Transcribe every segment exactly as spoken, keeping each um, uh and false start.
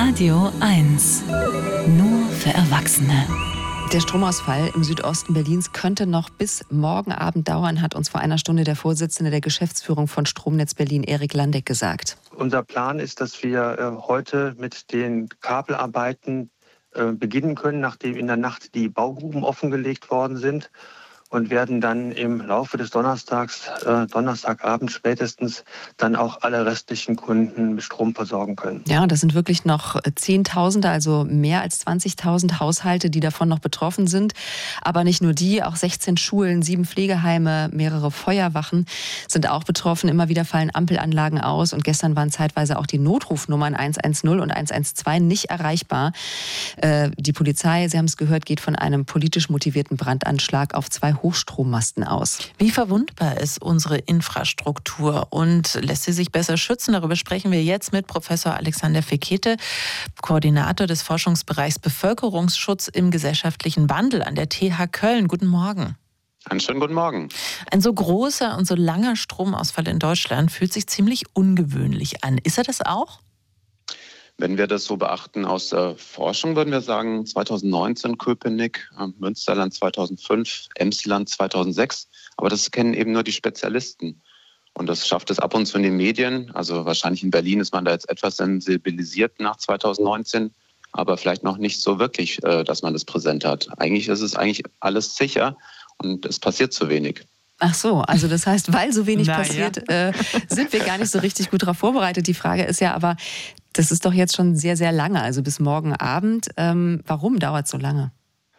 Radio eins. Nur für Erwachsene. Der Stromausfall im Südosten Berlins könnte noch bis morgen Abend dauern, hat uns vor einer Stunde der Vorsitzende der Geschäftsführung von Stromnetz Berlin, Erik Landeck, gesagt. Unser Plan ist, dass wir äh, heute mit den Kabelarbeiten äh, beginnen können, nachdem in der Nacht die Baugruben offengelegt worden sind. Und werden dann im Laufe des Donnerstags, äh, Donnerstagabend spätestens, dann auch alle restlichen Kunden mit Strom versorgen können. Ja, das sind wirklich noch Zehntausende, also mehr als zwanzigtausend Haushalte, die davon noch betroffen sind. Aber nicht nur die, auch sechzehn Schulen, sieben Pflegeheime, mehrere Feuerwachen sind auch betroffen. Immer wieder fallen Ampelanlagen aus und gestern waren zeitweise auch die Notrufnummern eins eins null und eins eins zwei nicht erreichbar. Äh, die Polizei, Sie haben es gehört, geht von einem politisch motivierten Brandanschlag auf zwei Hochstrommasten aus. Wie verwundbar ist unsere Infrastruktur und lässt sie sich besser schützen? Darüber sprechen wir jetzt mit Professor Alexander Fekete, Koordinator des Forschungsbereichs Bevölkerungsschutz im gesellschaftlichen Wandel an der T H Köln. Guten Morgen. Einen schönen guten Morgen. Ein so großer und so langer Stromausfall in Deutschland fühlt sich ziemlich ungewöhnlich an. Ist er das auch? Wenn wir das so beachten aus der Forschung, würden wir sagen zweitausendneunzehn Köpenick, Münsterland zweitausendfünf, Emsland zweitausendsechs. Aber das kennen eben nur die Spezialisten. Und das schafft es ab und zu in den Medien. Also wahrscheinlich in Berlin ist man da jetzt etwas sensibilisiert nach zweitausendneunzehn, aber vielleicht noch nicht so wirklich, dass man das präsent hat. Eigentlich ist es eigentlich alles sicher und es passiert zu wenig. Ach so, also das heißt, weil so wenig Na, passiert, ja. äh, sind wir gar nicht so richtig gut darauf vorbereitet. Die Frage ist ja aber, das ist doch jetzt schon sehr, sehr lange, also bis morgen Abend. Ähm, warum dauert es so lange?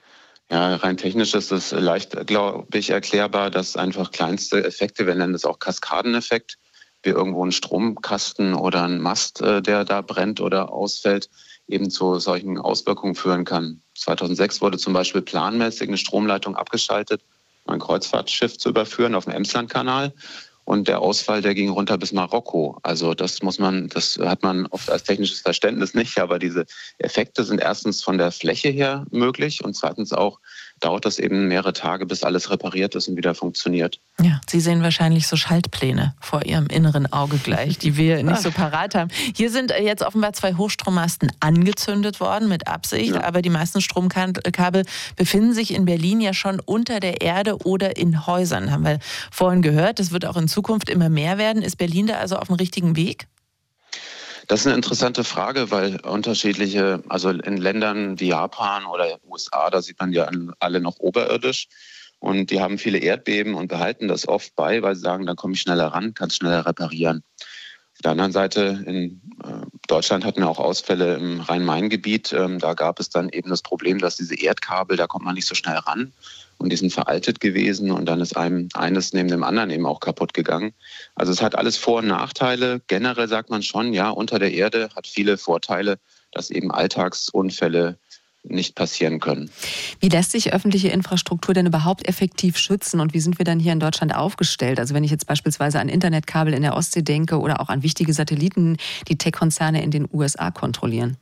Ja, rein technisch ist es leicht, glaube ich, erklärbar, dass einfach kleinste Effekte, wir nennen das auch Kaskadeneffekt, wie irgendwo ein Stromkasten oder ein Mast, der da brennt oder ausfällt, eben zu solchen Auswirkungen führen kann. zweitausendsechs wurde zum Beispiel planmäßig eine Stromleitung abgeschaltet, um ein Kreuzfahrtschiff zu überführen auf dem Emslandkanal. Und der Ausfall, der ging runter bis Marokko. Also das muss man, das hat man oft als technisches Verständnis nicht, aber diese Effekte sind erstens von der Fläche her möglich und zweitens auch dauert das eben mehrere Tage, bis alles repariert ist und wieder funktioniert. Ja, Sie sehen wahrscheinlich so Schaltpläne vor Ihrem inneren Auge gleich, die wir nicht so parat haben. Hier sind jetzt offenbar zwei Hochstrommasten angezündet worden mit Absicht, ja. Aber die meisten Stromkabel befinden sich in Berlin ja schon unter der Erde oder in Häusern, haben wir vorhin gehört. Das wird auch in Zukunft immer mehr werden. Ist Berlin da also auf dem richtigen Weg? Das ist eine interessante Frage, weil unterschiedliche, also in Ländern wie Japan oder U S A, da sieht man ja alle noch oberirdisch und die haben viele Erdbeben und behalten das oft bei, weil sie sagen, dann komme ich schneller ran, kann es schneller reparieren. Auf der anderen Seite, in Deutschland hatten wir auch Ausfälle im Rhein-Main-Gebiet, da gab es dann eben das Problem, dass diese Erdkabel, da kommt man nicht so schnell ran. Und die sind veraltet gewesen und dann ist einem eines neben dem anderen eben auch kaputt gegangen. Also es hat alles Vor- und Nachteile. Generell sagt man schon, ja, unter der Erde hat viele Vorteile, dass eben Alltagsunfälle nicht passieren können. Wie lässt sich öffentliche Infrastruktur denn überhaupt effektiv schützen und wie sind wir dann hier in Deutschland aufgestellt? Also wenn ich jetzt beispielsweise an Internetkabel in der Ostsee denke oder auch an wichtige Satelliten, die Tech-Konzerne in den U S A kontrollieren.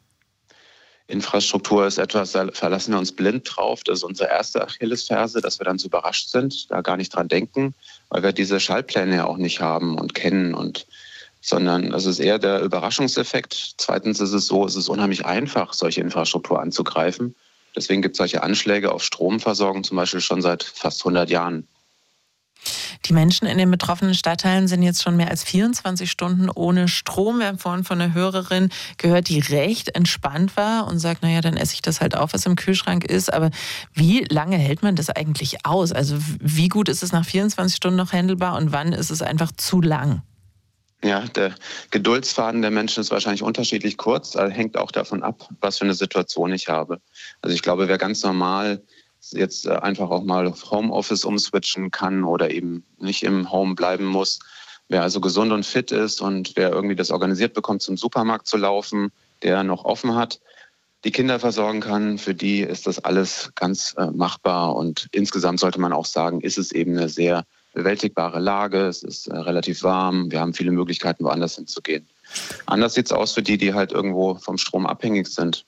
Infrastruktur ist etwas, da verlassen wir uns blind drauf. Das ist unsere erste Achillesferse, dass wir dann so überrascht sind, da gar nicht dran denken, weil wir diese Schaltpläne ja auch nicht haben und kennen. Und, sondern es ist eher der Überraschungseffekt. Zweitens ist es so, es ist unheimlich einfach, solche Infrastruktur anzugreifen. Deswegen gibt es solche Anschläge auf Stromversorgung zum Beispiel schon seit fast hundert Jahren. Die Menschen in den betroffenen Stadtteilen sind jetzt schon mehr als vierundzwanzig Stunden ohne Strom. Wir haben vorhin von einer Hörerin gehört, die recht entspannt war und sagt, naja, dann esse ich das halt auf, was im Kühlschrank ist. Aber wie lange hält man das eigentlich aus? Also wie gut ist es nach vierundzwanzig Stunden noch handelbar und wann ist es einfach zu lang? Ja, der Geduldsfaden der Menschen ist wahrscheinlich unterschiedlich kurz. Also hängt auch davon ab, was für eine Situation ich habe. Also ich glaube, wer ganz normal jetzt einfach auch mal auf Homeoffice umswitchen kann oder eben nicht im Home bleiben muss. Wer also gesund und fit ist und wer irgendwie das organisiert bekommt, zum Supermarkt zu laufen, der noch offen hat, die Kinder versorgen kann, für die ist das alles ganz äh, machbar. Und insgesamt sollte man auch sagen, ist es eben eine sehr bewältigbare Lage. Es ist äh, relativ warm. Wir haben viele Möglichkeiten, woanders hinzugehen. Anders sieht es aus für die, die halt irgendwo vom Strom abhängig sind.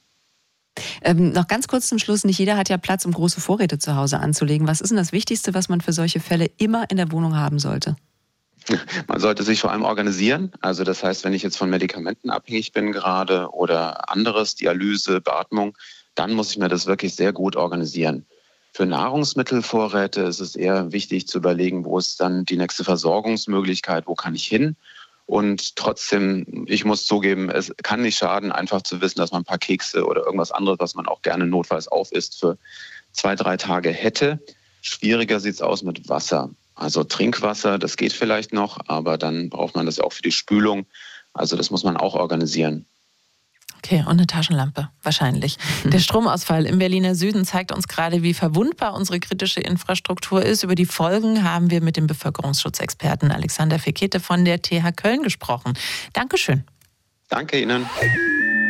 Ähm, noch ganz kurz zum Schluss, nicht jeder hat ja Platz, um große Vorräte zu Hause anzulegen. Was ist denn das Wichtigste, was man für solche Fälle immer in der Wohnung haben sollte? Man sollte sich vor allem organisieren. Also das heißt, wenn ich jetzt von Medikamenten abhängig bin gerade oder anderes, Dialyse, Beatmung, dann muss ich mir das wirklich sehr gut organisieren. Für Nahrungsmittelvorräte ist es eher wichtig zu überlegen, wo ist dann die nächste Versorgungsmöglichkeit, wo kann ich hin? Und trotzdem, ich muss zugeben, es kann nicht schaden, einfach zu wissen, dass man ein paar Kekse oder irgendwas anderes, was man auch gerne notfalls aufisst, für zwei, drei Tage hätte. Schwieriger sieht es aus mit Wasser. Also Trinkwasser, das geht vielleicht noch, aber dann braucht man das ja auch für die Spülung. Also das muss man auch organisieren. Okay, und eine Taschenlampe, wahrscheinlich. Der Stromausfall im Berliner Süden zeigt uns gerade, wie verwundbar unsere kritische Infrastruktur ist. Über die Folgen haben wir mit dem Bevölkerungsschutzexperten Alexander Fekete von der T H Köln gesprochen. Dankeschön. Danke Ihnen.